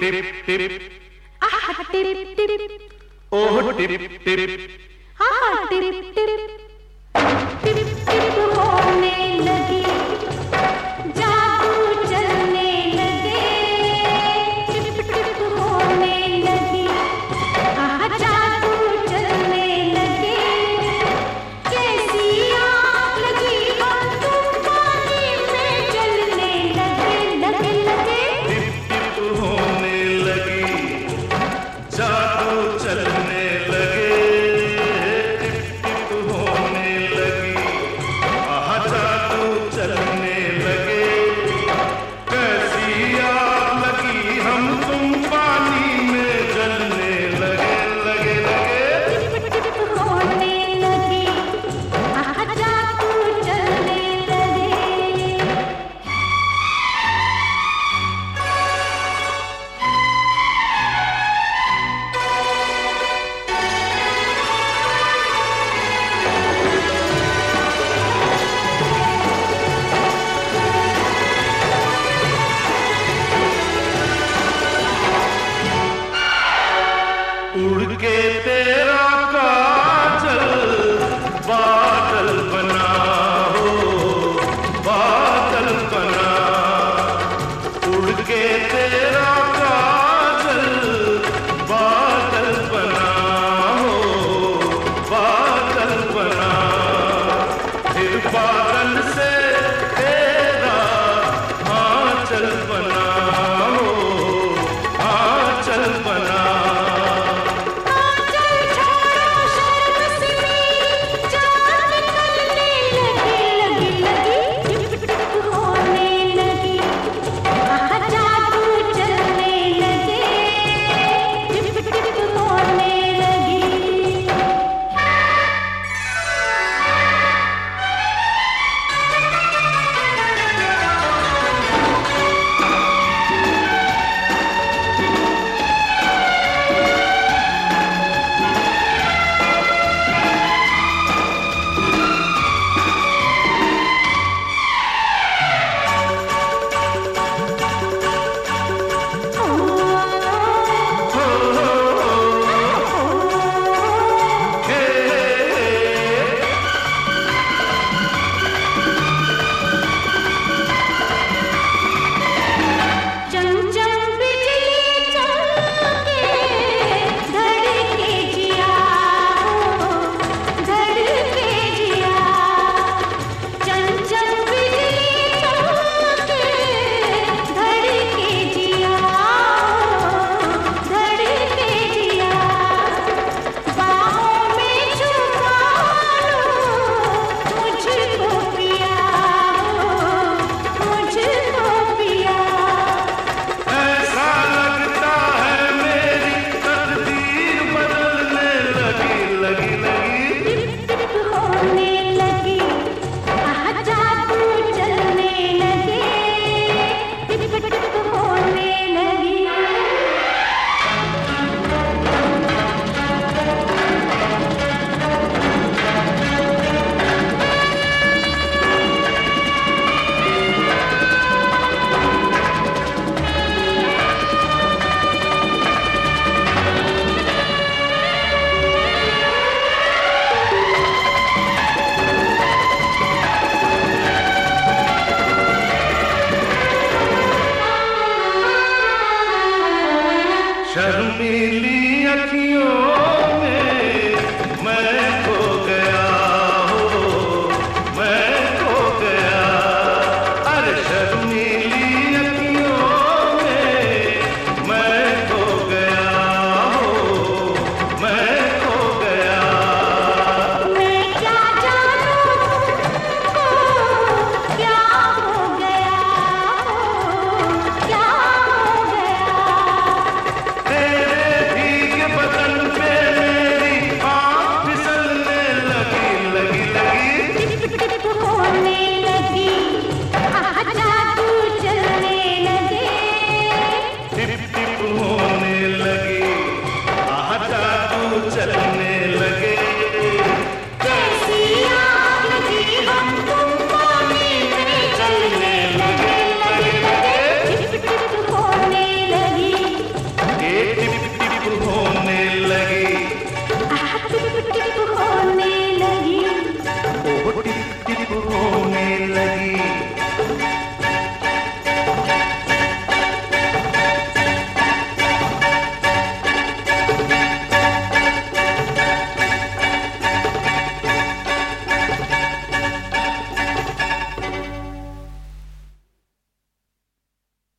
आहा टिप टिप ओह टिप टिप आहा टिप टिप टिप टिप होने लगी जादू चलने लगे टिप टिप होने लगी आहा जादू चलने लगे कैसी आग लगी हम तुम पानी में जलने लगे लगे लगे टिप टिप होने लगी जादू चलने लगे टिप टिप होने लगी आहा जादू चलने लगे कैसी आग लगी हम तुम पानी में जलने लगे लगे लगे टिप टिप होने लगी आहा जादू चलने लगे उड़ के तेरा काजल बादल बना हो बादल बना उड़ के तेरा काजल बादल बना हो बादल बना फिर बादल से तेरा आंचल बना हो आंचल बना आंचल छोड़ो शर्म से मेरी जान निकलने लगी लगी लगी टिप टिप होने लगी आहा जादू चलने लगे टिप टिप होने लगी चमचम बिजली चमके धड़के जिया हो धड़के जिया चमचम बिजली चमके धड़के जिया हो धड़के जिया बाहों में छुपा लो मुझको पिया हो मुझको पिया ऐसा लगता है मेरी तकदीर बदलने लगी लगी लगी टिप टिप होने लगी आहा जादू चलने लगे टिप टिप होने लगी शर्मीली अखियों